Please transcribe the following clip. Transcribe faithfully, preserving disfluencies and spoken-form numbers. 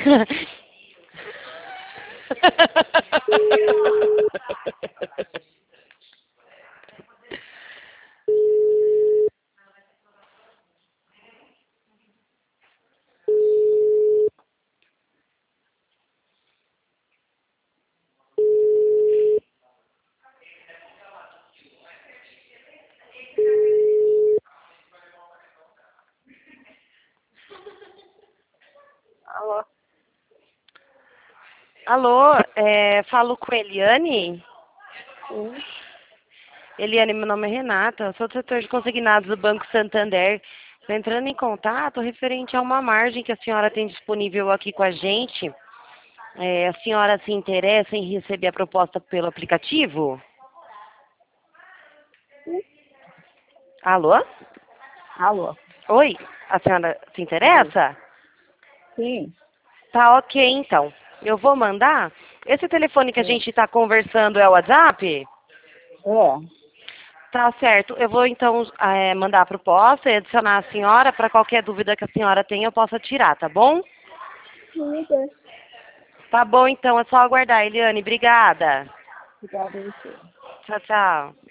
Alô? Alô, é, falo com Eliane? Sim. Eliane, meu nome é Renata, sou do setor de consignados do Banco Santander. Estou entrando em contato referente a uma margem que a senhora tem disponível aqui com a gente. É, a senhora se interessa em receber a proposta pelo aplicativo? Alô? Alô? Oi, a senhora se interessa? Sim. Tá ok, então. Eu vou mandar. Esse telefone que a É. gente está conversando é o WhatsApp? É. Tá certo. Eu vou então é, mandar a proposta e adicionar a senhora. Para qualquer dúvida que a senhora tenha, eu possa tirar, tá bom? Sim, é. Tá bom, então. É só aguardar, Eliane. Obrigada. Obrigada a você. Tchau, tchau.